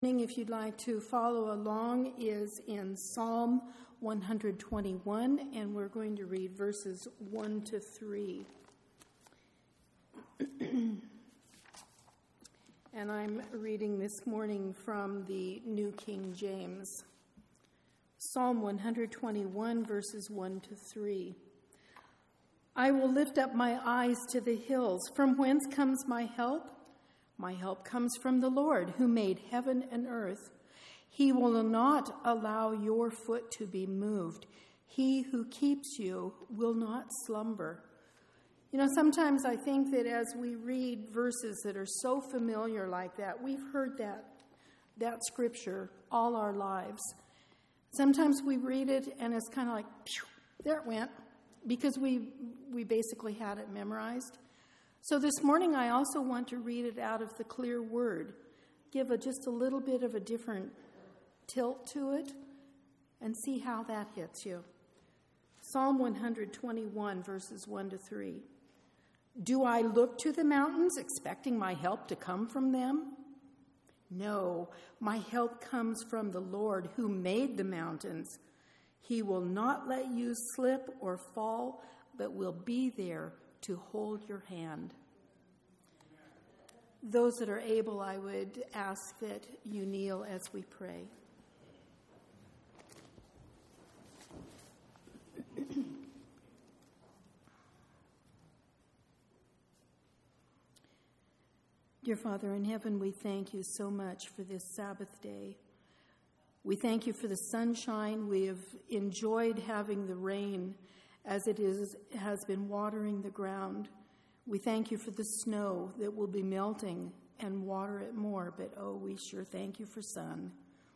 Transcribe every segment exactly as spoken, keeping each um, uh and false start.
If you'd like to follow along, is in Psalm one twenty-one, and we're going to read verses one to three. And I'm reading this morning from the New King James. Psalm one twenty-one, verses one to three. I will lift up my eyes to the hills. From whence comes my help? My help comes from the Lord, who made heaven and earth. He will not allow your foot to be moved. He who keeps you will not slumber. You know, sometimes I think that as we read verses that are so familiar like that, we've heard that, that scripture all our lives. Sometimes we read it and it's kind of like, phew, there it went, because we we basically had it memorized. So this morning I also want to read it out of the clear word, give a, just a little bit of a different tilt to it, and see how that hits you. Psalm one twenty-one, verses one to three. Do I look to the mountains, expecting my help to come from them? No, my help comes from the Lord who made the mountains. He will not let you slip or fall, but will be there to hold your hand. Those that are able, I would ask that you kneel as we pray. Dear Father in heaven, we thank you so much for this Sabbath day. We thank you for the sunshine. We have enjoyed having the rain as it is has been watering the ground. We thank you for the snow that will be melting and water it more, but oh, we sure thank you for sun.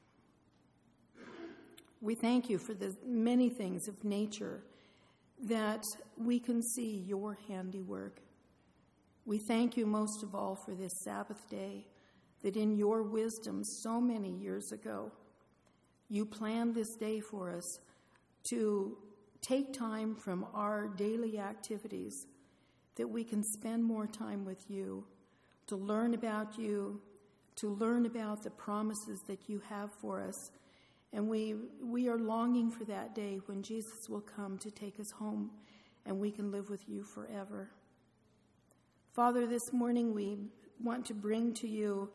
We thank you for the many things of nature that we can see your handiwork. We thank you most of all for this Sabbath day, that in your wisdom so many years ago, you planned this day for us to take time from our daily activities, that we can spend more time with you, to learn about you, to learn about the promises that you have for us. And we we are longing for that day when Jesus will come to take us home and we can live with you forever. Father, this morning we want to bring to you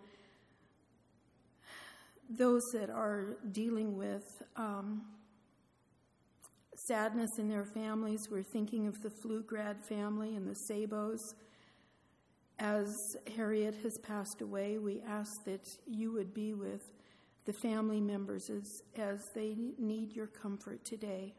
those that are dealing with um, sadness in their families. We're thinking of the Pflugrad family and the Sabos. As Harriet has passed away, we ask that you would be with the family members as, as they need your comfort today.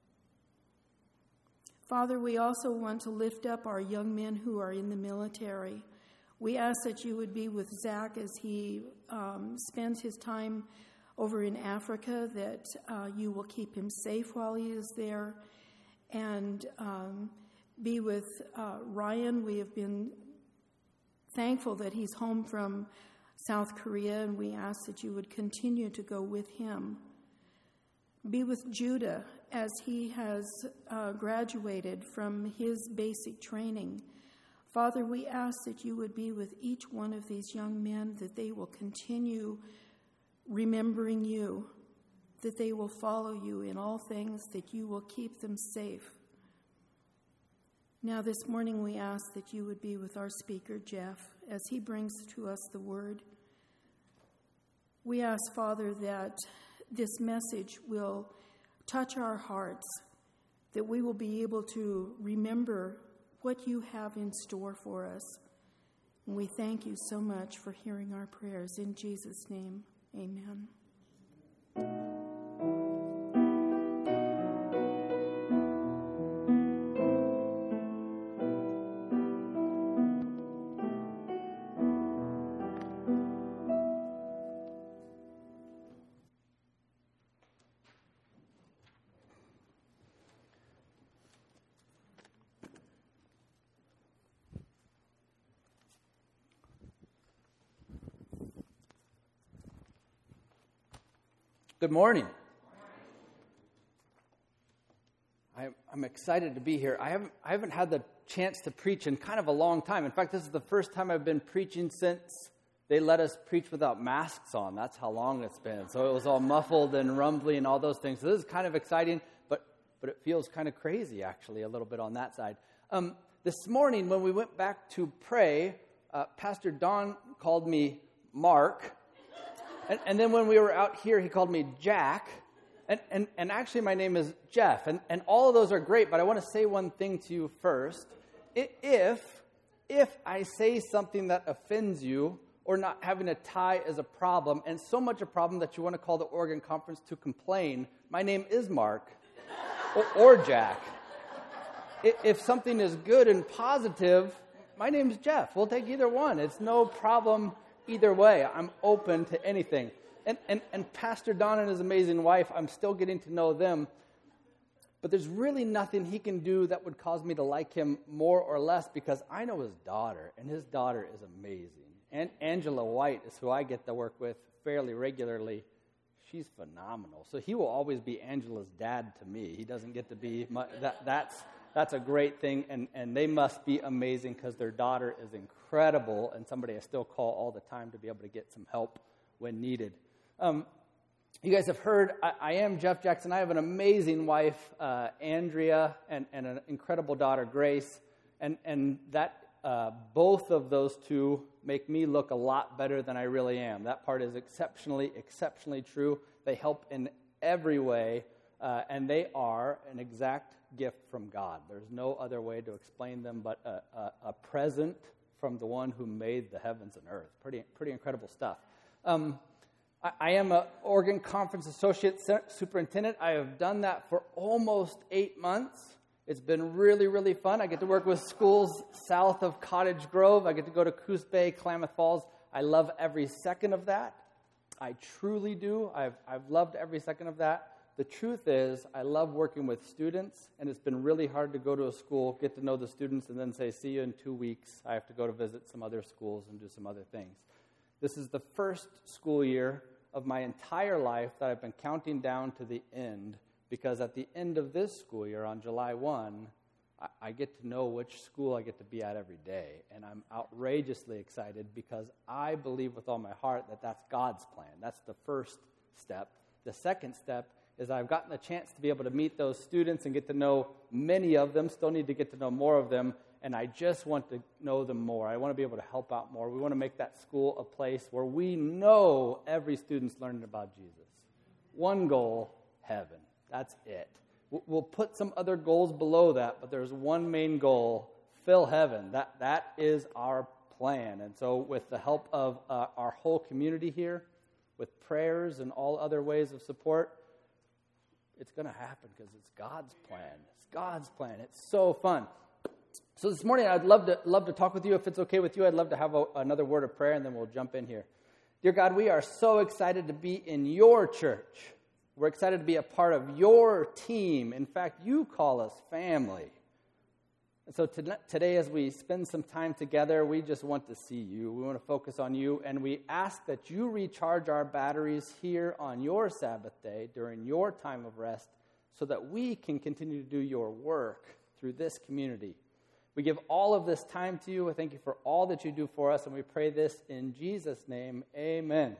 Father, we also want to lift up our young men who are in the military. We ask that you would be with Zach as he um, spends his time over in Africa, that uh, you will keep him safe while he is there, and um, be with uh, Ryan. We have been thankful that he's home from South Korea, and we ask that you would continue to go with him. Be with Judah as he has uh, graduated from his basic training. Father, we ask that you would be with each one of these young men, that they will continue remembering you, that they will follow you in all things, that you will keep them safe. Now this morning we ask that you would be with our speaker, Jeff, as he brings to us the word. We ask, Father, that this message will touch our hearts, that we will be able to remember what you have in store for us. And we thank you so much for hearing our prayers. In Jesus' name, amen. Good morning. I'm excited to be here. I haven't I haven't had the chance to preach in kind of a long time. In fact, this is the first time I've been preaching since they let us preach without masks on. That's how long it's been. So it was all muffled and rumbly and all those things. So this is kind of exciting, but but it feels kind of crazy, actually, a little bit on that side. Um, this morning, when we went back to pray, uh, Pastor Don called me Mark. And, and then when we were out here, he called me Jack. And, and, and actually, my name is Jeff. And, and all of those are great, but I want to say one thing to you first. If, if I say something that offends you, or not having a tie is a problem, and so much a problem that you want to call the Oregon Conference to complain, my name is Mark or, or Jack. If something is good and positive, my name's Jeff. We'll take either one. It's no problem either way. I'm open to anything. And, and, and Pastor Don and his amazing wife, I'm still getting to know them, but there's really nothing he can do that would cause me to like him more or less, because I know his daughter, and his daughter is amazing. And Angela White is who I get to work with fairly regularly. She's phenomenal. So he will always be Angela's dad to me. He doesn't get to be my, that. That's that's a great thing, and, and they must be amazing because their daughter is incredible and somebody I still call all the time to be able to get some help when needed. Um, you guys have heard, I, I am Jeff Jackson. I have an amazing wife, uh, Andrea, and, and an incredible daughter, Grace, and and that. Uh, both of those two make me look a lot better than I really am. That part is exceptionally, exceptionally true. They help in every way, uh, and they are an exact gift from God. There's no other way to explain them but a, a, a present from the one who made the heavens and earth. Pretty, pretty incredible stuff. Um, I, I am an Oregon Conference Associate Superintendent. I have done that for almost eight months. It's been really, really fun. I get to work with schools south of Cottage Grove. I get to go to Coos Bay, Klamath Falls. I love every second of that. I truly do. I've, I've loved every second of that. The truth is, I love working with students, and it's been really hard to go to a school, get to know the students, and then say, see you in two weeks. I have to go to visit some other schools and do some other things. This is the first school year of my entire life that I've been counting down to the end, because at the end of this school year, on July first, I, I get to know which school I get to be at every day. And I'm outrageously excited because I believe with all my heart that that's God's plan. That's the first step. The second step is I've gotten the chance to be able to meet those students and get to know many of them. Still need to get to know more of them. And I just want to know them more. I want to be able to help out more. We want to make that school a place where we know every student's learning about Jesus. One goal, heaven. That's it. We'll put some other goals below that, but there's one main goal, fill heaven. That That is our plan. And so with the help of uh, our whole community here, with prayers and all other ways of support, it's going to happen because it's God's plan. It's God's plan. It's so fun. So this morning, I'd love to love to talk with you. If it's okay with you, I'd love to have a, another word of prayer, and then we'll jump in here. Dear God, we are so excited to be in your church. We're excited to be a part of your team. In fact, you call us family. And so to, today, as we spend some time together, we just want to see you. We want to focus on you, and we ask that you recharge our batteries here on your Sabbath day during your time of rest so that we can continue to do your work through this community. We give all of this time to you. I thank you for all that you do for us, and we pray this in Jesus' name. Amen.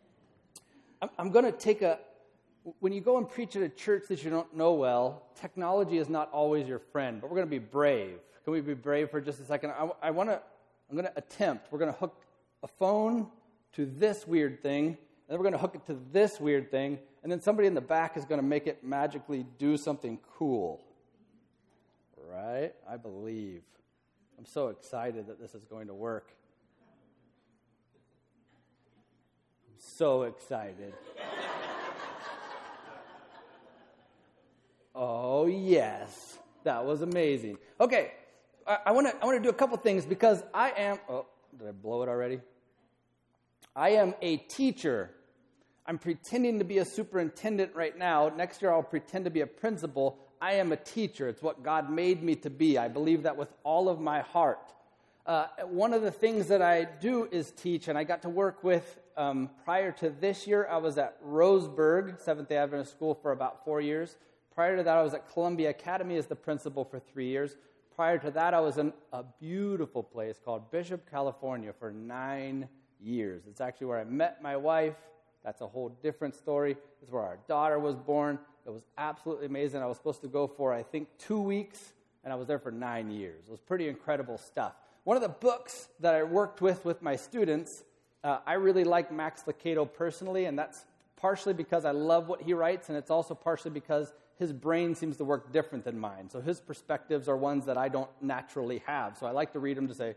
I'm, I'm going to take a When you go and preach at a church that you don't know well, technology is not always your friend, but we're going to be brave. Can we be brave for just a second? I, I want to, I'm going to attempt. We're going to hook a phone to this weird thing, and then we're going to hook it to this weird thing, and then somebody in the back is going to make it magically do something cool. Right? I believe. I'm so excited that this is going to work. I'm so excited. Oh, yes. That was amazing. Okay, I want to I want to do a couple things because I am, oh, did I blow it already? I am a teacher. I'm pretending to be a superintendent right now. Next year I'll pretend to be a principal. I am a teacher. It's what God made me to be. I believe that with all of my heart. Uh, one of the things that I do is teach, and I got to work with, um, prior to this year, I was at Roseburg, Seventh-day Adventist School, for about four years. Prior to that, I was at Columbia Academy as the principal for three years. Prior to that, I was in a beautiful place called Bishop, California for nine years. It's actually where I met my wife. That's a whole different story. It's where our daughter was born. It was absolutely amazing. I was supposed to go for, I think, two weeks, and I was there for nine years. It was pretty incredible stuff. One of the books that I worked with with my students, uh, I really like Max Lucado personally, and that's partially because I love what he writes, and it's also partially because his brain seems to work different than mine. So his perspectives are ones that I don't naturally have. So I like to read them to say,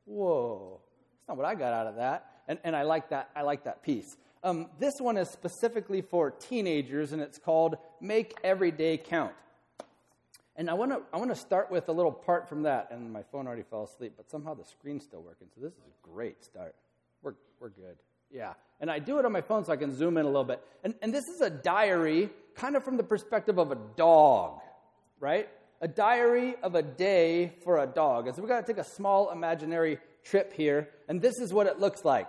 whoa, that's not what I got out of that. And, and I like that. I like that piece. Um, this one is specifically for teenagers, and it's called Make Every Day Count. And I want to I want to start with a little part from that, and my phone already fell asleep, but somehow the screen's still working, so this is a great start. We're we're good. Yeah. And I do it on my phone so I can zoom in a little bit. And, and this is a diary kind of from the perspective of a dog, right? A diary of a day for a dog. And so we've got to take a small imaginary trip here, and this is what it looks like.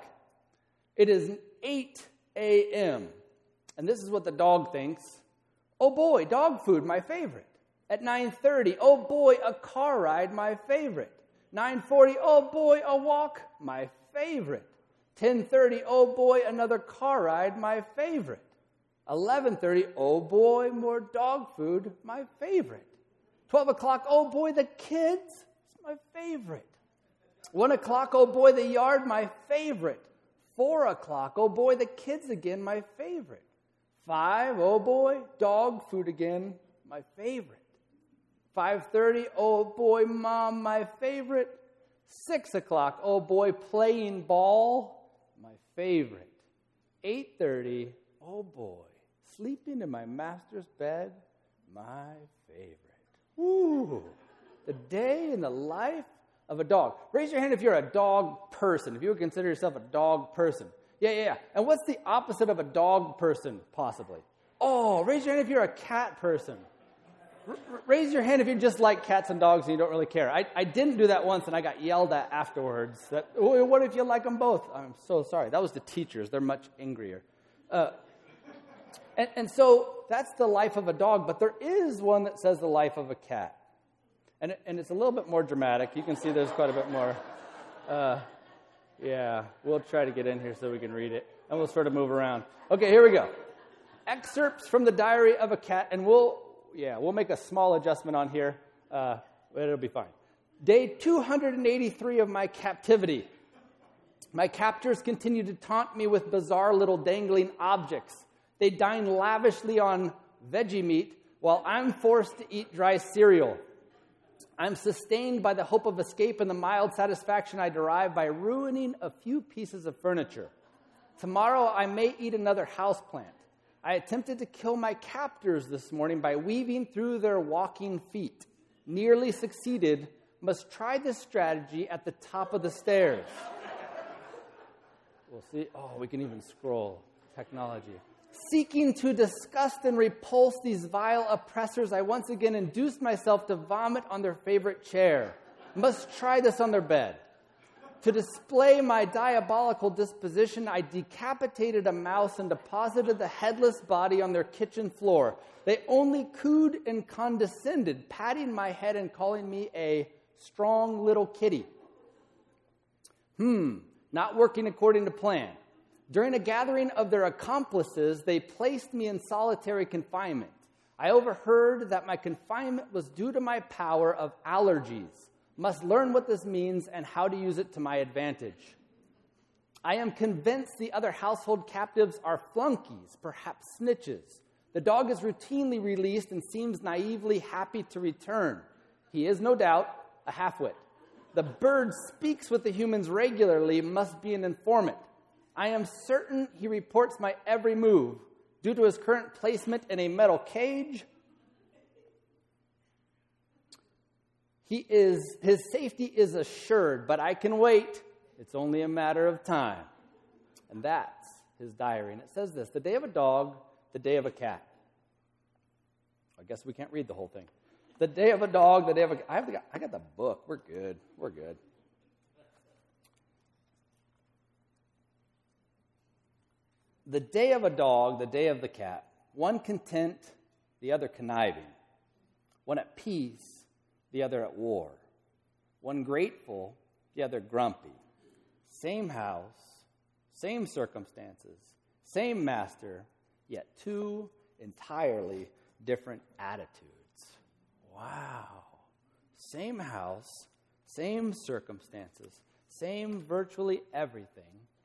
It is eight a.m., and this is what the dog thinks. Oh boy, dog food, my favorite. At nine thirty, oh boy, a car ride, my favorite. nine forty, oh boy, a walk, my favorite. ten thirty, oh boy, another car ride, my favorite. eleven thirty, oh boy, more dog food, my favorite. twelve o'clock, oh boy, the kids, it's my favorite. one o'clock, oh boy, the yard, my favorite. four o'clock, oh boy, the kids again, my favorite. five, oh boy, dog food again, my favorite. five thirty, oh boy, mom, my favorite. six o'clock, oh boy, playing ball, my favorite. eight thirty, oh boy, sleeping in my master's bed, my favorite. Woo! The day in the life of a dog. Raise your hand if you're a dog person, if you would consider yourself a dog person. Yeah, yeah, yeah. And what's the opposite of a dog person, possibly? Oh, raise your hand if you're a cat person. R- raise your hand if you just like cats and dogs and you don't really care. I, I didn't do that once, and I got yelled at afterwards. That, oh, what if you like them both? I'm so sorry. That was the teachers. They're much angrier. Uh, and, and so that's the life of a dog, but there is one that says the life of a cat. And, it, and it's a little bit more dramatic. You can see there's quite a bit more. Uh, yeah, we'll try to get in here so we can read it. And we'll sort of move around. Okay, here we go. Excerpts from the diary of a cat, and we'll, yeah, we'll make a small adjustment on here. Uh, but it'll be fine. Day two hundred eighty-three of my captivity. My captors continue to taunt me with bizarre little dangling objects. They dine lavishly on veggie meat while I'm forced to eat dry cereal. I'm sustained by the hope of escape and the mild satisfaction I derive by ruining a few pieces of furniture. Tomorrow I may eat another houseplant. I attempted to kill my captors this morning by weaving through their walking feet. Nearly succeeded. Must try this strategy at the top of the stairs. We'll see. Oh, we can even scroll. Technology. Seeking to disgust and repulse these vile oppressors, I once again induced myself to vomit on their favorite chair. Must try this on their bed. To display my diabolical disposition, I decapitated a mouse and deposited the headless body on their kitchen floor. They only cooed and condescended, patting my head and calling me a strong little kitty. Hmm, not working according to plan. During a gathering of their accomplices, they placed me in solitary confinement. I overheard that my confinement was due to my power of allergies. Must learn what this means and how to use it to my advantage. I am convinced the other household captives are flunkies, perhaps snitches. The dog is routinely released and seems naively happy to return. He is, no doubt, a halfwit. The bird speaks with the humans regularly, must be an informant. I am certain he reports my every move. Due to his current placement in a metal cage, he is his safety is assured, but I can wait. It's only a matter of time. And that's his diary. And it says this: the day of a dog, the day of a cat. I guess we can't read the whole thing. The day of a dog, the day of a I have the, I got the book. We're good. We're good. The day of a dog, the day of the cat. One content, the other conniving. One at peace, the other at war. One grateful, the other grumpy. Same house, same circumstances, same master, yet two entirely different attitudes. Wow. Same house, same circumstances, same virtually everything.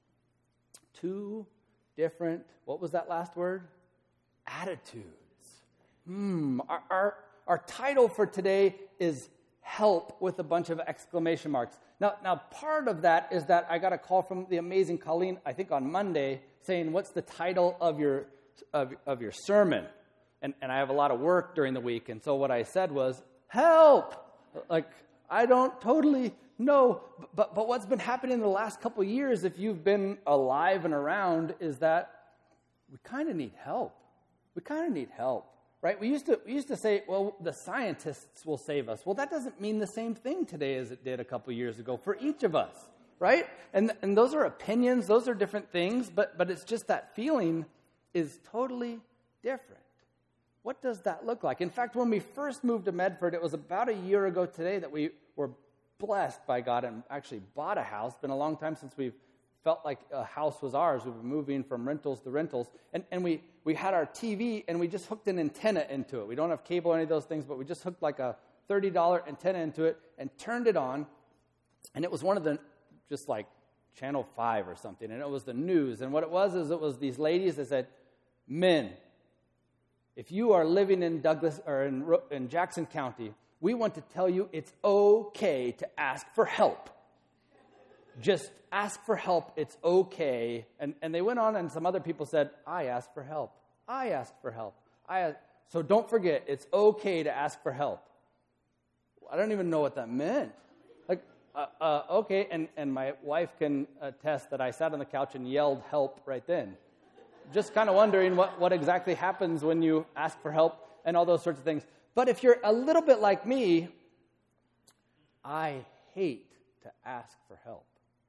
Two different, what was that last word? Attitudes. Hmm. Our, our, our title for today is Help with a bunch of exclamation marks. Now, now, part of that is that I got a call from the amazing Colleen, I think on Monday, saying, what's the title of your of, of your sermon? And, and I have a lot of work during the week, and so what I said was, help! Like, I don't totally know, but, but what's been happening in the last couple of years, if you've been alive and around, is that we kind of need help. We kind of need help. Right? We used to we used to say, well, the scientists will save us. Well, that doesn't mean the same thing today as it did a couple years ago for each of us, right? And and those are opinions, those are different things, but but it's just that feeling is totally different. What does that look like? In fact, when we first moved to Medford, it was about a year ago today that we were blessed by God and actually bought a house. It's been a long time since we've felt like a house was ours. We were moving from rentals to rentals. And, and we, we had our T V, and we just hooked an antenna into it. We don't have cable or any of those things, but we just hooked like a thirty dollars antenna into it and turned it on. And it was one of the, just like Channel five or something, and it was the news. And what it was is it was these ladies that said, men, if you are living in Douglas or in, in Jackson County, we want to tell you it's okay to ask for help. Just ask for help. It's okay. And and they went on, and some other people said, I asked for help. I asked for help. I asked. So don't forget, it's okay to ask for help. I don't even know what that meant. Like, uh, uh, okay, and, and my wife can attest that I sat on the couch and yelled help right then. Just kind of wondering what, what exactly happens when you ask for help and all those sorts of things. But if you're a little bit like me, I hate to ask for help.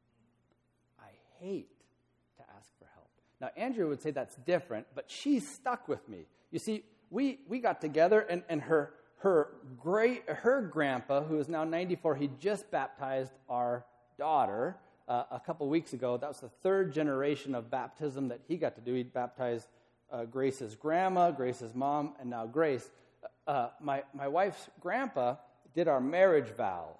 hate to ask for help. Now, Andrea would say that's different, but she's stuck with me. You see, we we got together, and, and her her great her grandpa, who is now ninety-four, he just baptized our daughter uh, a couple weeks ago. That was the third generation of baptism that he got to do. He baptized uh, Grace's grandma, Grace's mom, and now Grace. Uh, my my wife's grandpa did our marriage vows.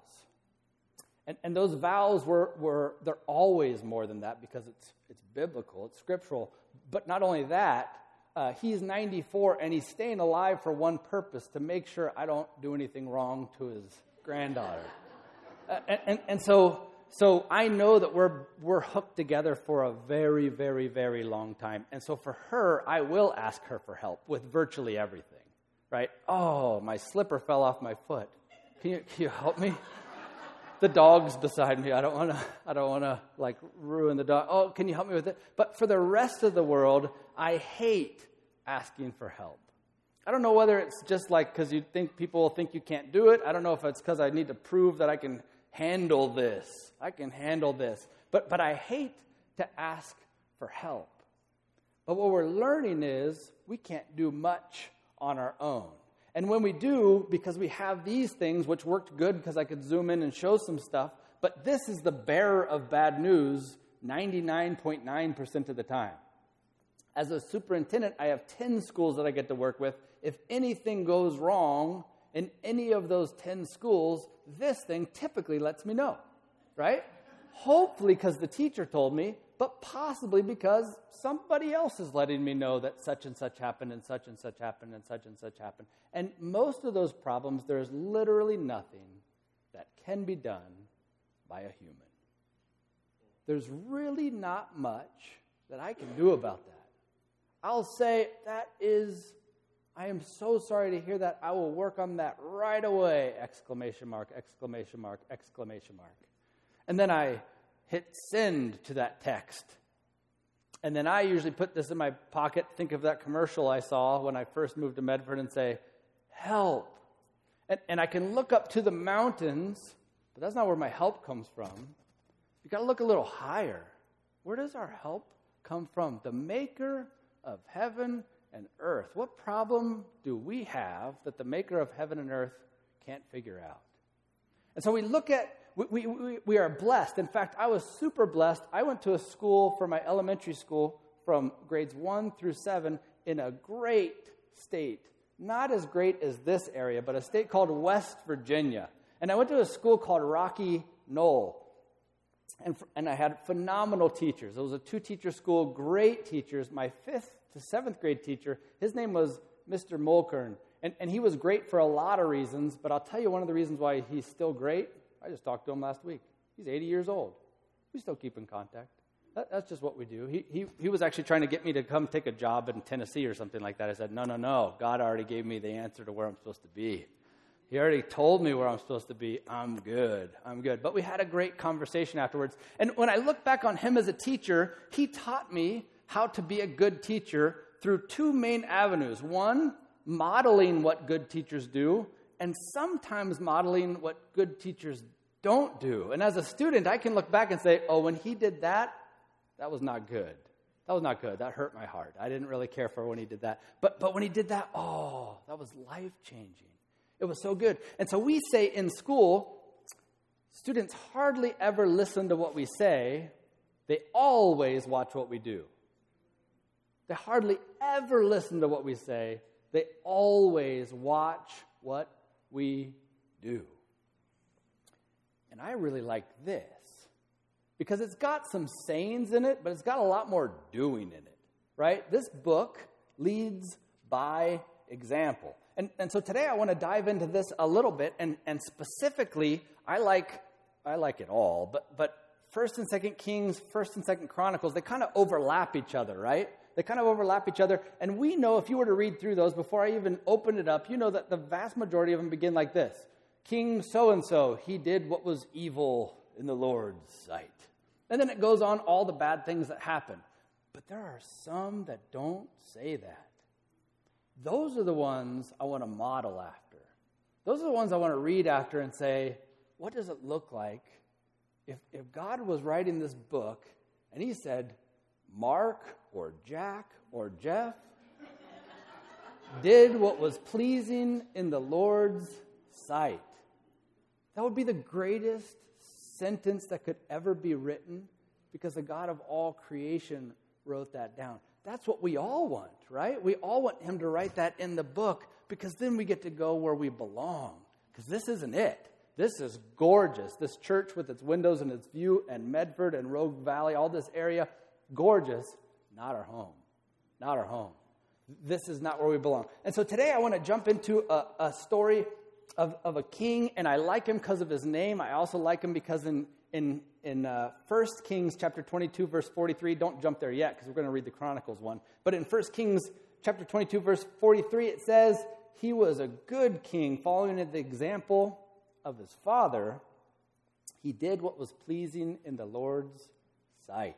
And, and those vows were, were, they're always more than that because it's it's biblical, it's scriptural. But not only that, uh, he's ninety-four and he's staying alive for one purpose, to make sure I don't do anything wrong to his granddaughter. uh, and, and, and so so I know that we're we're hooked together for a very, very, very long time. And so for her, I will ask her for help with virtually everything, right? Oh, my slipper fell off my foot. Can you, can you help me? The dog's beside me. I don't want to. I don't want to like ruin the dog. Oh, can you help me with it? But for the rest of the world, I hate asking for help. I don't know whether it's just like because you think people will think you can't do it. I don't know if it's because I need to prove that I can handle this. I can handle this. But but I hate to ask for help. But what we're learning is we can't do much on our own. And when we do, because we have these things, which worked good because I could zoom in and show some stuff, but this is the bearer of bad news ninety-nine point nine percent of the time. As a superintendent, I have ten schools that I get to work with. If anything goes wrong in any of those ten schools, this thing typically lets me know, right? Hopefully because the teacher told me, but possibly because somebody else is letting me know that such and such happened and such and such happened and such and such happened. And most of those problems, there's literally nothing that can be done by a human. There's really not much that I can do about that. I'll say, that is, I am so sorry to hear that. I will work on that right away, exclamation mark, exclamation mark, exclamation mark. And then I hit send to that text. And then I usually put this in my pocket, think of that commercial I saw when I first moved to Medford, and say, help. And, and I can look up to the mountains, but that's not where my help comes from. You've got to look a little higher. Where does our help come from? The maker of heaven and earth. What problem do we have that the maker of heaven and earth can't figure out? And so we look at we, we, we are blessed. In fact, I was super blessed. I went to a school for my elementary school from grades one through seven in a great state. Not as great as this area, but a state called West Virginia. And I went to a school called Rocky Knoll. And, and I had phenomenal teachers. It was a two-teacher school, great teachers. My fifth to seventh grade teacher, his name was Mister Mulkern. And, and he was great for a lot of reasons, but I'll tell you one of the reasons why he's still great. I just talked to him last week. He's eighty years old. We still keep in contact. That, that's just what we do. He, he he was actually trying to get me to come take a job in Tennessee or something like that. I said, no, no, no. God already gave me the answer to where I'm supposed to be. He already told me where I'm supposed to be. I'm good. I'm good. But we had a great conversation afterwards. And when I look back on him as a teacher, he taught me how to be a good teacher through two main avenues. One, modeling what good teachers do, and sometimes modeling what good teachers don't do. And as a student, I can look back and say, oh, when he did that, that was not good. That was not good. That hurt my heart. I didn't really care for when he did that. But but when he did that, oh, that was life-changing. It was so good. And so we say in school, students hardly ever listen to what we say. They always watch what we do. They hardly ever listen to what we say. They always watch what we do. And I really like this because it's got some sayings in it, but it's got a lot more doing in it, right? This book leads by example. And, and so today I want to dive into this a little bit, and, and specifically, I like I like it all, but but First and Second Kings, First and Second Chronicles, they kind of overlap each other, right? They kind of overlap each other, and we know if you were to read through those before I even open it up, you know that the vast majority of them begin like this. King so-and-so, he did what was evil in the Lord's sight. And then it goes on all the bad things that happen. But there are some that don't say that. Those are the ones I want to model after. Those are the ones I want to read after and say, what does it look like if, if God was writing this book and he said, Mark or Jack or Jeff did what was pleasing in the Lord's sight? That would be the greatest sentence that could ever be written because the God of all creation wrote that down. That's what we all want, right? We all want him to write that in the book because then we get to go where we belong. Because this isn't it. This is gorgeous. This church with its windows and its view and Medford and Rogue Valley, all this area, gorgeous. Not our home. Not our home. This is not where we belong. And so today I want to jump into a, a story of, of a king, and I like him because of his name. I also like him because in in in uh, First Kings chapter twenty-two, verse forty-three, don't jump there yet because we're going to read the Chronicles one. But in First Kings chapter twenty-two, verse forty-three, it says, he was a good king, following the example of his father. He did what was pleasing in the Lord's sight.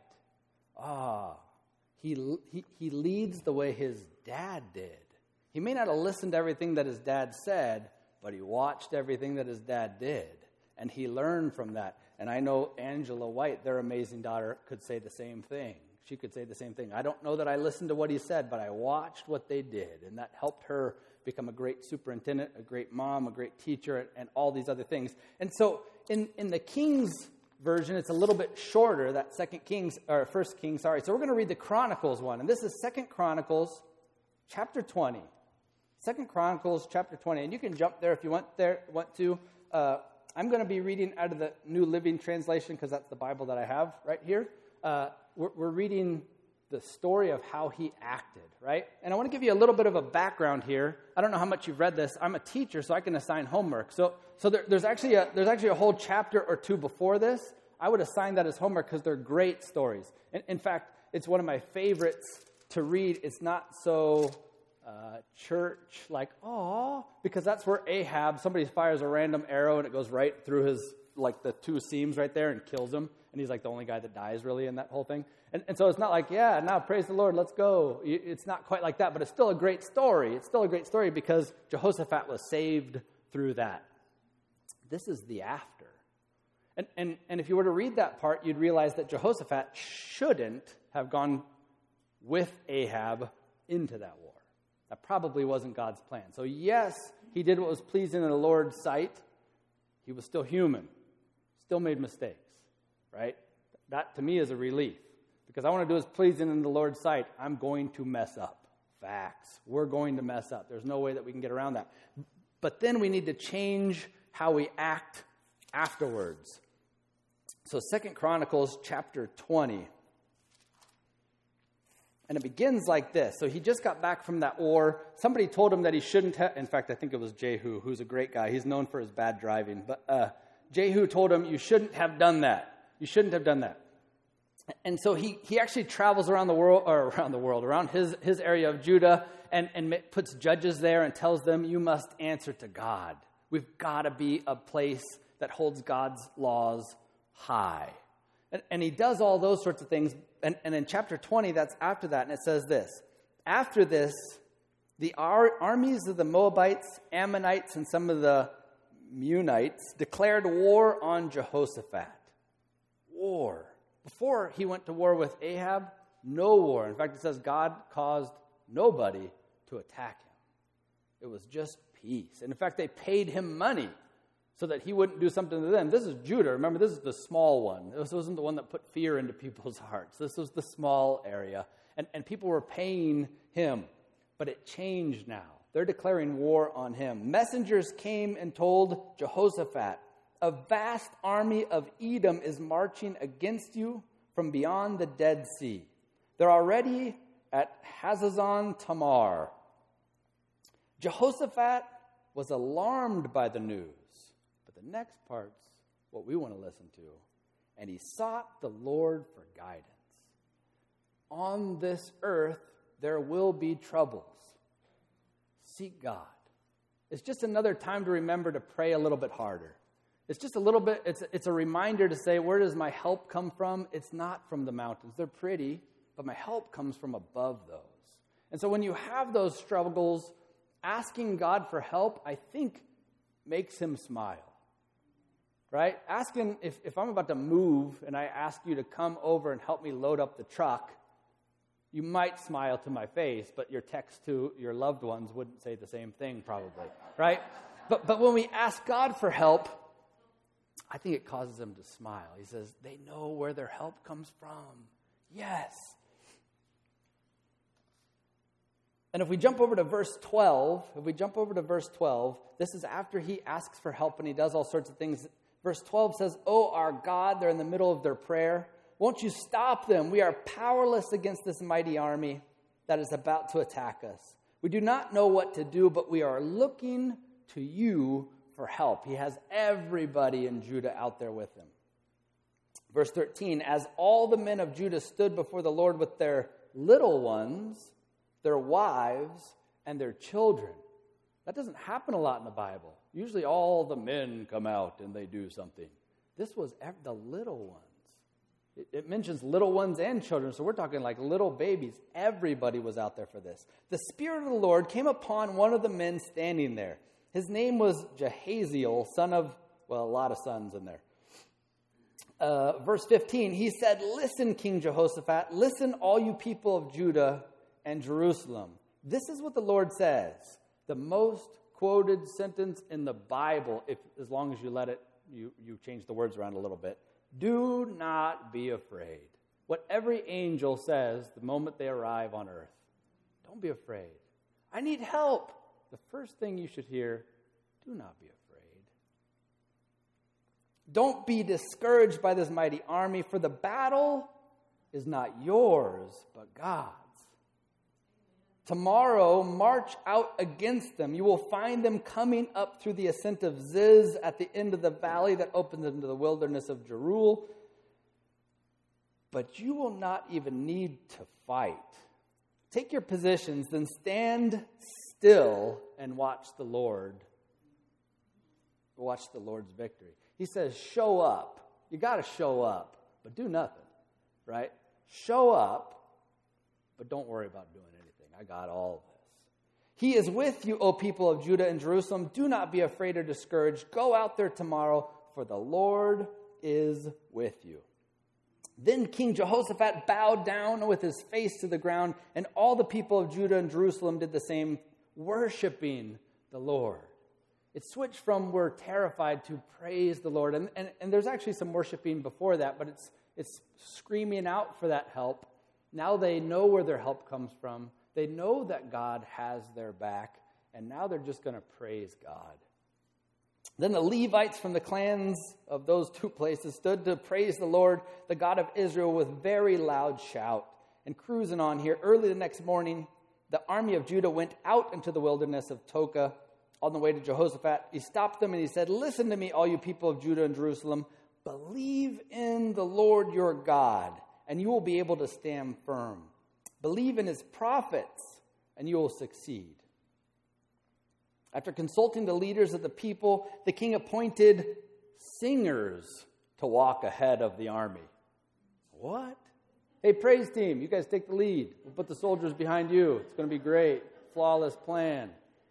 Ah, he, he, he leads the way his dad did. He may not have listened to everything that his dad said, but he watched everything that his dad did. And he learned from that. And I know Angela White, their amazing daughter, could say the same thing. She could say the same thing. I don't know that I listened to what he said, but I watched what they did. And that helped her become a great superintendent, a great mom, a great teacher, and, and all these other things. And so in, in the King's version, it's a little bit shorter, that Second Kings, or First Kings, sorry. So we're going to read the Chronicles one. And this is Second Chronicles chapter twenty. Second Chronicles chapter twenty. And you can jump there if you want there want to. Uh, I'm going to be reading out of the New Living Translation because that's the Bible that I have right here. Uh, we're, we're reading the story of how he acted, right? And I want to give you a little bit of a background here. I don't know how much you've read this. I'm a teacher, so I can assign homework. So, so there, there's actually a there's actually a whole chapter or two before this. I would assign that as homework because they're great stories. In, in fact, it's one of my favorites to read. It's not so uh, church like, oh, because that's where Ahab, somebody fires a random arrow and it goes right through his, like the two seams right there and kills him. And he's like the only guy that dies really in that whole thing. And, and so it's not like, yeah, now praise the Lord, let's go. It's not quite like that, but it's still a great story. It's still a great story because Jehoshaphat was saved through that. This is the after. And, and, and if you were to read that part, you'd realize that Jehoshaphat shouldn't have gone with Ahab into that war. That probably wasn't God's plan. So yes, he did what was pleasing in the Lord's sight. He was still human. still made mistakes, right? That to me is a relief because I want to do what's pleasing in the Lord's sight. I'm going to mess up. Facts. We're going to mess up. There's no way that we can get around that. But then we need to change how we act afterwards. So Second Chronicles chapter twenty. And it begins like this. So he just got back from that war. Somebody told him that he shouldn't have. In fact, I think it was Jehu, who's a great guy. He's known for his bad driving. But uh, Jehu told him, you shouldn't have done that. You shouldn't have done that. And so he, he actually travels around the world, or around the world, around his, his area of Judah, and, and puts judges there and tells them, you must answer to God. We've got to be a place that holds God's laws high. And, and he does all those sorts of things. And, and in chapter twenty, that's after that, and it says this. After this, the ar- armies of the Moabites, Ammonites, and some of the Meunites declared war on Jehoshaphat. War. Before he went to war with Ahab, no war. In fact, it says God caused nobody to attack him. It was just peace. And in fact, they paid him money so that he wouldn't do something to them. This is Judah. Remember, this is the small one. This wasn't the one that put fear into people's hearts. This was the small area. And, and people were paying him. But it changed now. They're declaring war on him. Messengers came and told Jehoshaphat, a vast army of Edom is marching against you from beyond the Dead Sea. They're already at Hazazon Tamar. Jehoshaphat was alarmed by the news. The next part's what we want to listen to. And he sought the Lord for guidance. On this earth, there will be troubles. Seek God. It's just another time to remember to pray a little bit harder. It's just a little bit, it's, it's a reminder to say, where does my help come from? It's not from the mountains. They're pretty, but my help comes from above those. And so when you have those struggles, asking God for help, I think, makes him smile. Right? Asking, if, if I'm about to move and I ask you to come over and help me load up the truck, you might smile to my face, but your text to your loved ones wouldn't say the same thing probably. Right? But, but when we ask God for help, I think it causes him to smile. He says, they know where their help comes from. Yes. And if we jump over to verse twelve, if we jump over to verse twelve, this is after he asks for help and he does all sorts of things. Verse twelve says, oh, our God, they're in the middle of their prayer. Won't you stop them? We are powerless against this mighty army that is about to attack us. We do not know what to do, but we are looking to you for help. He has everybody in Judah out there with him. Verse thirteen, as all the men of Judah stood before the Lord with their little ones, their wives, and their children. That doesn't happen a lot in the Bible. Usually all the men come out and they do something. This was the little ones. It, it mentions little ones and children, so we're talking like little babies. Everybody was out there for this. The Spirit of the Lord came upon one of the men standing there. His name was Jehaziel, son of, well, a lot of sons in there. Uh, verse fifteen, he said, listen, King Jehoshaphat, listen, all you people of Judah and Jerusalem. This is what the Lord says. The most quoted sentence in the Bible, if as long as you let it, you, you change the words around a little bit. Do not be afraid. What every angel says the moment they arrive on earth. Don't be afraid. I need help. The first thing you should hear, do not be afraid. Don't be discouraged by this mighty army, for the battle is not yours, but God's. Tomorrow, march out against them. You will find them coming up through the ascent of Ziz at the end of the valley that opens into the wilderness of Jeruel. But you will not even need to fight. Take your positions, then stand still and watch the Lord. Watch the Lord's victory. He says, show up. You got to show up, but do nothing, right? Show up, but don't worry about doing anything. I got all of this. He is with you, O people of Judah and Jerusalem. Do not be afraid or discouraged. Go out there tomorrow, for the Lord is with you. Then King Jehoshaphat bowed down with his face to the ground, and all the people of Judah and Jerusalem did the same, worshiping the Lord. It switched from we're terrified to praise the Lord. And, and, and there's actually some worshiping before that, but it's it's screaming out for that help. Now they know where their help comes from. They know that God has their back, and now they're just going to praise God. Then the Levites from the clans of those two places stood to praise the Lord, the God of Israel, with very loud shout. And cruising on here, early the next morning, the army of Judah went out into the wilderness of Toka on the way to Jehoshaphat. He stopped them and he said, "Listen to me, all you people of Judah and Jerusalem. Believe in the Lord your God, and you will be able to stand firm. Believe in his prophets, and you will succeed." After consulting the leaders of the people, the king appointed singers to walk ahead of the army. What? Hey, praise team, you guys take the lead. We'll put the soldiers behind you. It's going to be great. Flawless plan.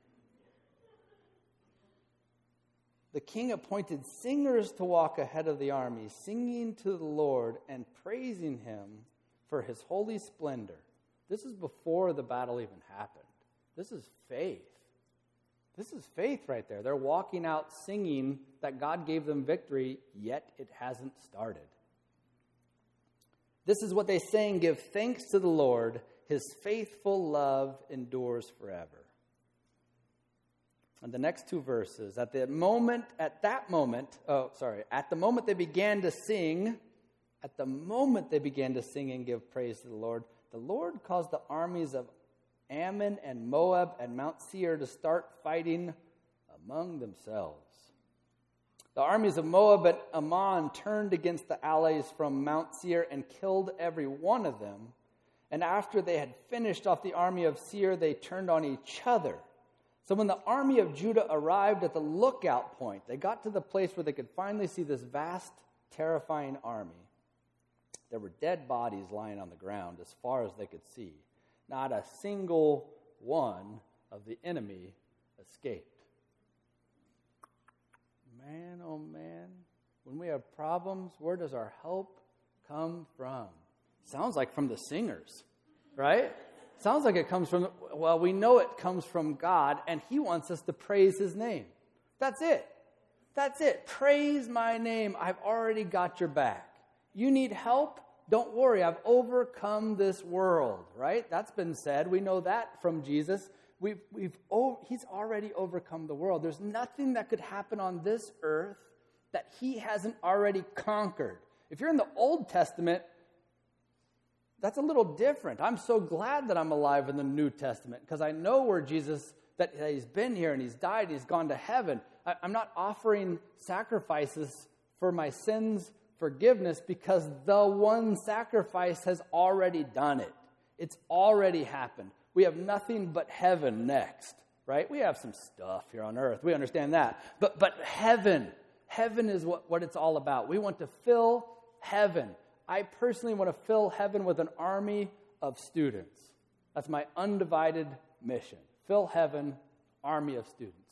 The king appointed singers to walk ahead of the army, singing to the Lord and praising him for his holy splendor. This is before the battle even happened. This is faith. This is faith right there. They're walking out singing that God gave them victory, yet it hasn't started. This is what they sang: "Give thanks to the Lord, his faithful love endures forever." And the next two verses, at the moment, at that moment, oh, sorry, at the moment they began to sing, at the moment they began to sing and give praise to the Lord, the Lord caused the armies of Ammon and Moab and Mount Seir to start fighting among themselves. The armies of Moab and Ammon turned against the allies from Mount Seir and killed every one of them. And after they had finished off the army of Seir, they turned on each other. So when the army of Judah arrived at the lookout point, they got to the place where they could finally see this vast, terrifying army. There were dead bodies lying on the ground as far as they could see. Not a single one of the enemy escaped. Man, oh man, when we have problems, where does our help come from? Sounds like from the singers, right? Sounds like it comes from, well, we know it comes from God, and he wants us to praise his name. That's it. That's it. Praise my name. I've already got your back. You need help? Don't worry. I've overcome this world, right? That's been said. We know that from Jesus. We've, we've, oh, he's already overcome the world. There's nothing that could happen on this earth that he hasn't already conquered. If you're in the Old Testament, that's a little different. I'm so glad that I'm alive in the New Testament because I know where Jesus, that he's been here and he's died, he's gone to heaven. I, I'm not offering sacrifices for my sins' forgiveness because the one sacrifice has already done it. It's already happened. We have nothing but heaven next, right? We have some stuff here on earth. We understand that. But but heaven, heaven is what, what it's all about. We want to fill heaven. I personally want to fill heaven with an army of students. That's my undivided mission. Fill heaven, army of students.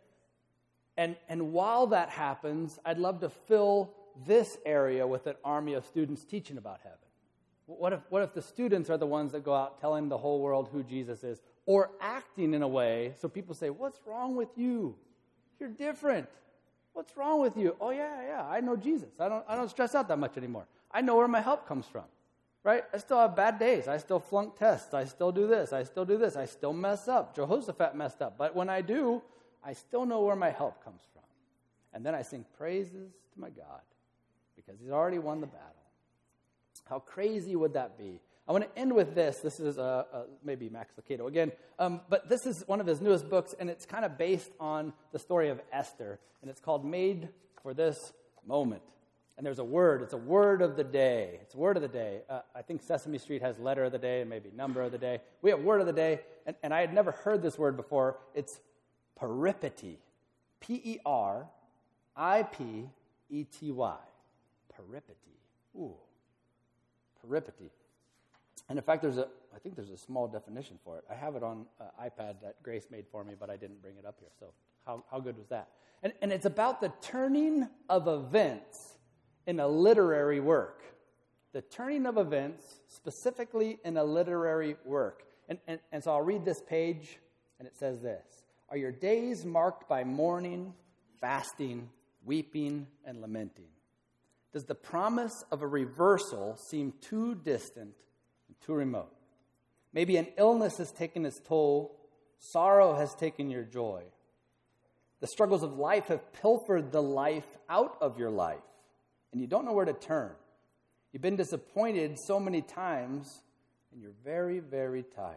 And, and while that happens, I'd love to fill this area with an army of students teaching about heaven. What if, what if the students are the ones that go out telling the whole world who Jesus is, or acting in a way so people say, "What's wrong with you? You're different. What's wrong with you?" "Oh, yeah, yeah, I know Jesus. I don't, I don't stress out that much anymore. I know where my help comes from," right? I still have bad days. I still flunk tests. I still do this. I still do this. I still mess up. Jehoshaphat messed up. But when I do, I still know where my help comes from. And then I sing praises to my God because he's already won the battle. How crazy would that be? I want to end with this. This is uh, uh, maybe Max Lucado again. Um, but this is one of his newest books, and it's kind of based on the story of Esther. And it's called Made for This Moment. And there's a word. It's a word of the day. It's a word of the day. Uh, I think Sesame Street has letter of the day and maybe number of the day. We have word of the day, and, and I had never heard this word before. It's peripety. P E R I P E T Y. Peripety. Ooh. Peripety. And in fact, there's a, I think there's a small definition for it. I have it on uh, iPad that Grace made for me, but I didn't bring it up here. So how, how good was that? And, and it's about the turning of events in a literary work. The turning of events, specifically in a literary work. And, and, and so I'll read this page, and it says this. Are your days marked by mourning, fasting, weeping, and lamenting? Does the promise of a reversal seem too distant and too remote? Maybe an illness has taken its toll. Sorrow has taken your joy. The struggles of life have pilfered the life out of your life, and you don't know where to turn. You've been disappointed so many times, and you're very, very tired.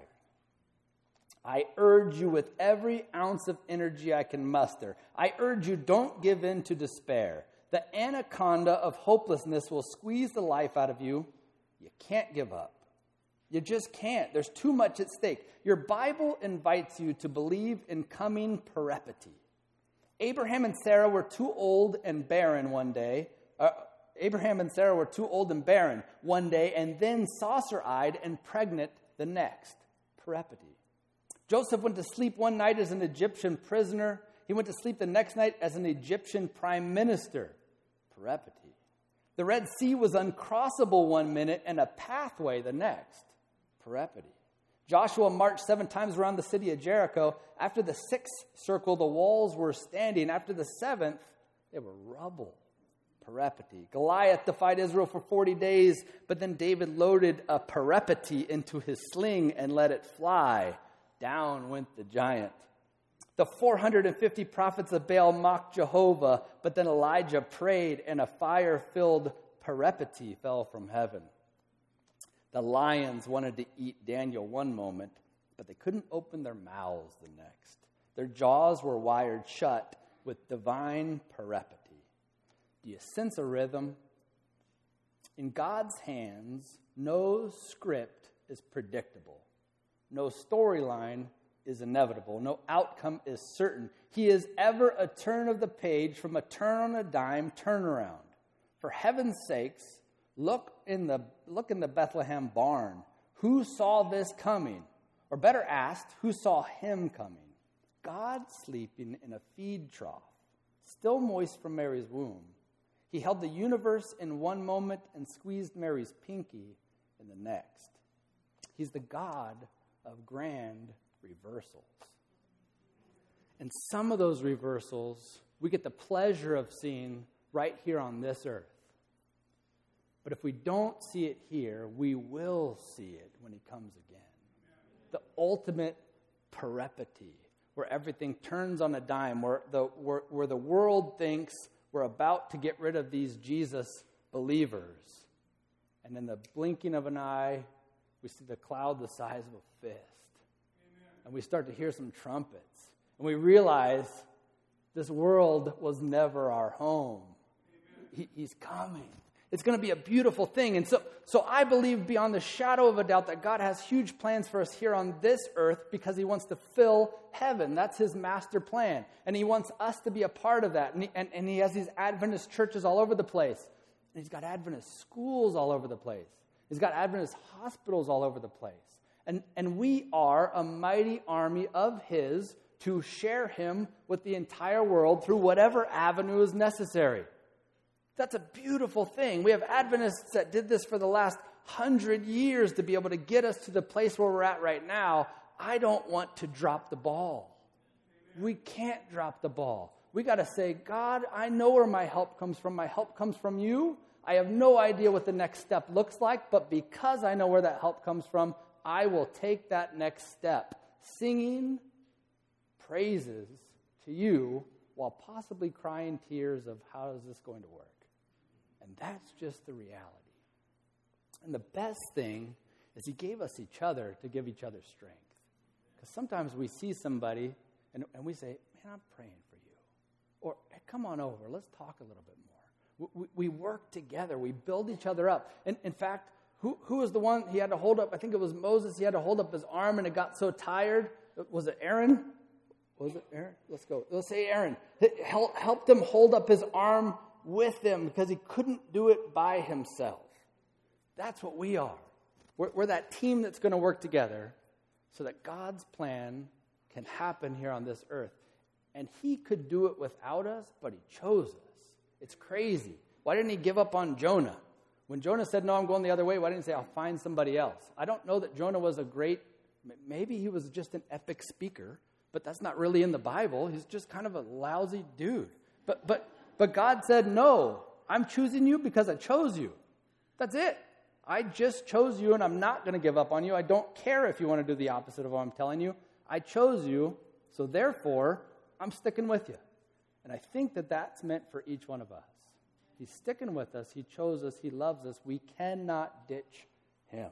I urge you with every ounce of energy I can muster. I urge you, don't give in to despair. The anaconda of hopelessness will squeeze the life out of you. You can't give up. You just can't. There's too much at stake. Your Bible invites you to believe in coming perpetuity. Abraham and Sarah were too old and barren one day. Uh, Abraham and Sarah were too old and barren one day, and then saucer-eyed and pregnant the next. Perpetuity. Joseph went to sleep one night as an Egyptian prisoner. He went to sleep the next night as an Egyptian prime minister. Perpetuity. The Red Sea was uncrossable one minute and a pathway the next. Perpetuity. Joshua marched seven times around the city of Jericho. After the sixth circle, the walls were standing. After the seventh, they were rubble. Perpetuity. Goliath defied Israel for forty days, but then David loaded a perpetuity into his sling and let it fly. Down went the giant. The four hundred fifty prophets of Baal mocked Jehovah, but then Elijah prayed, and a fire-filled perpetuity fell from heaven. The lions wanted to eat Daniel one moment, but they couldn't open their mouths the next. Their jaws were wired shut with divine perpetuity. Do you sense a rhythm? In God's hands, no script is predictable. No storyline is inevitable. No outcome is certain. He is ever a turn of the page from a turn on a dime turnaround. For heaven's sakes, look in the look in the Bethlehem barn. Who saw this coming? Or better asked, who saw him coming? God sleeping in a feed trough, still moist from Mary's womb. He held the universe in one moment and squeezed Mary's pinky in the next. He's the God of grand reversals. And some of those reversals we get the pleasure of seeing right here on this earth. But if we don't see it here, we will see it when he comes again. The ultimate perpetuity, where everything turns on a dime, where the, where, where the world thinks we're about to get rid of these Jesus believers. And in the blinking of an eye, we see the cloud the size of a fist. Amen. And we start to hear some trumpets. And we realize this world was never our home. He, he's coming. It's going to be a beautiful thing. And so, so I believe beyond the shadow of a doubt that God has huge plans for us here on this earth because he wants to fill heaven. That's his master plan. And he wants us to be a part of that. And he, and, and he has these Adventist churches all over the place. And he's got Adventist schools all over the place. He's got Adventist hospitals all over the place. And, and we are a mighty army of his to share him with the entire world through whatever avenue is necessary. That's a beautiful thing. We have Adventists that did this for the last hundred years to be able to get us to the place where we're at right now. I don't want to drop the ball. We can't drop the ball. We got to say, God, I know where my help comes from. My help comes from you. I have no idea what the next step looks like, but because I know where that help comes from, I will take that next step, singing praises to you while possibly crying tears of how is this going to work. And that's just the reality. And the best thing is he gave us each other to give each other strength. Because sometimes we see somebody and, and we say, man, I'm praying for you. Or, hey, come on over, let's talk a little bit more. We, we, we work together. We build each other up. And in fact, who, who was the one he had to hold up? I think it was Moses. He had to hold up his arm and it got so tired. Was it Aaron? Was it Aaron? Let's go. Let's say Aaron. Help, helped him hold up his arm with him because he couldn't do it by himself. That's what we are. We're, we're that team that's going to work together so that God's plan can happen here on this earth. And he could do it without us, but he chose us. It's crazy. Why didn't he give up on Jonah? When Jonah said, no, I'm going the other way, why didn't he say, I'll find somebody else? I don't know that Jonah was a great, maybe he was just an epic speaker, but that's not really in the Bible. He's just kind of a lousy dude. But but but God said, no, I'm choosing you because I chose you. That's it. I just chose you, and I'm not going to give up on you. I don't care if you want to do the opposite of what I'm telling you. I chose you, so therefore, I'm sticking with you. And I think that that's meant for each one of us. He's sticking with us. He chose us. He loves us. We cannot ditch him.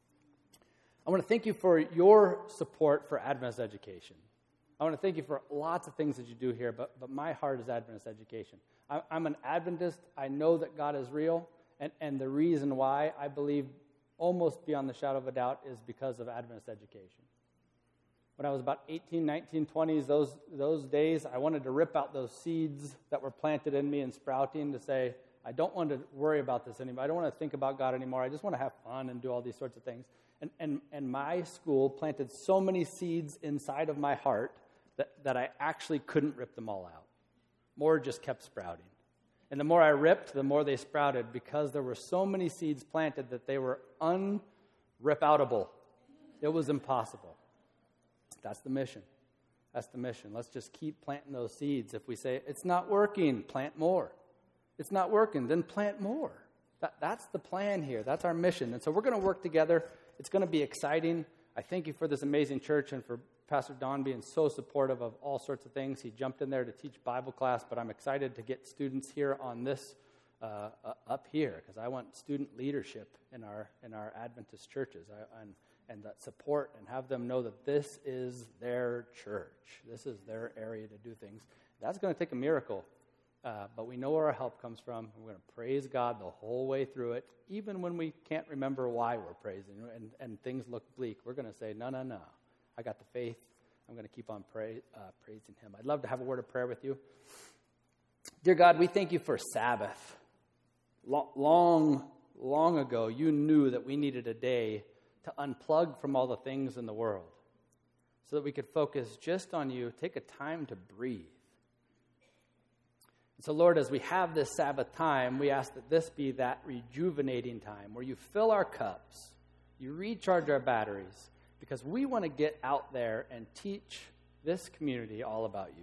I want to thank you for your support for Adventist education. I want to thank you for lots of things that you do here, but, but my heart is Adventist education. I, I'm an Adventist. I know that God is real, and, and the reason why I believe almost beyond the shadow of a doubt is because of Adventist education. When I was about eighteen, nineteen, twenties, those, those days, I wanted to rip out those seeds that were planted in me and sprouting to say, I don't want to worry about this anymore. I don't want to think about God anymore. I just want to have fun and do all these sorts of things. And, and, and my school planted so many seeds inside of my heart that, that I actually couldn't rip them all out. More just kept sprouting. And the more I ripped, the more they sprouted because there were so many seeds planted that they were unrip-outable. It was impossible. That's the mission. That's the mission. Let's just keep planting those seeds. If we say, it's not working, plant more. It's not working, then plant more. That, that's the plan here. That's our mission. And so we're going to work together. It's going to be exciting. I thank you for this amazing church and for Pastor Don being so supportive of all sorts of things. He jumped in there to teach Bible class, but I'm excited to get students here on this, uh, uh, up here, because I want student leadership in our in our Adventist churches. I, and and that support and have them know that this is their church. This is their area to do things. That's going to take a miracle, uh, but we know where our help comes from. We're going to praise God the whole way through it, even when we can't remember why we're praising and, and things look bleak. We're going to say, no, no, no. I got the faith. I'm going to keep on pray, uh, praising him. I'd love to have a word of prayer with you. Dear God, we thank you for Sabbath. Long, long ago, you knew that we needed a day to unplug from all the things in the world so that we could focus just on you, take a time to breathe. And so, Lord, as we have this Sabbath time, we ask that this be that rejuvenating time where you fill our cups, you recharge our batteries, because we want to get out there and teach this community all about you.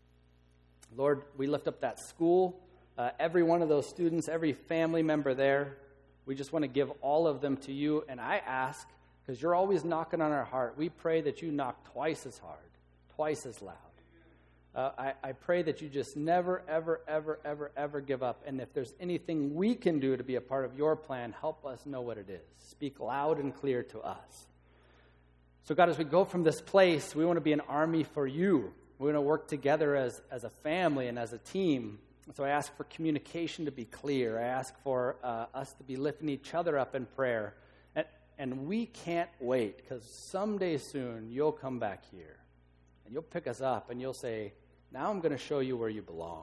Lord, we lift up that school, uh, every one of those students, every family member there. We just want to give all of them to you. And I ask, because you're always knocking on our heart, we pray that you knock twice as hard, twice as loud. Uh, I, I pray that you just never, ever, ever, ever, ever give up. And if there's anything we can do to be a part of your plan, help us know what it is. Speak loud and clear to us. So God, as we go from this place, we want to be an army for you. We want to work together as, as a family and as a team. So I ask for communication to be clear. I ask for uh, us to be lifting each other up in prayer. And, and we can't wait, because someday soon you'll come back here. And you'll pick us up and you'll say, now I'm going to show you where you belong.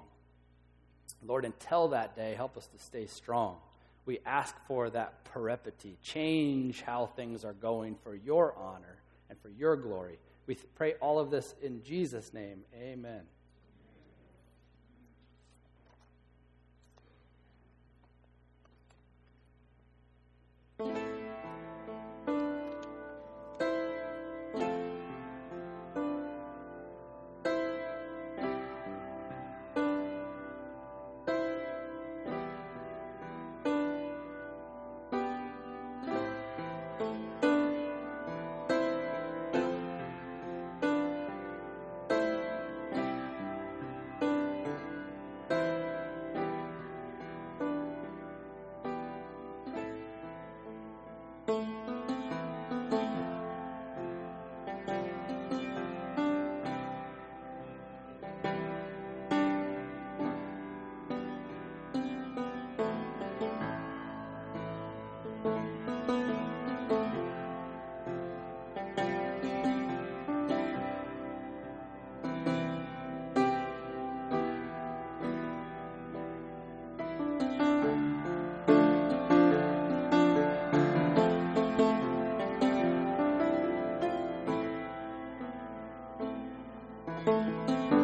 Lord, until that day, help us to stay strong. We ask for that peripety. Change how things are going for your honor and for your glory. We th- pray all of this in Jesus' name. Amen. Thank you.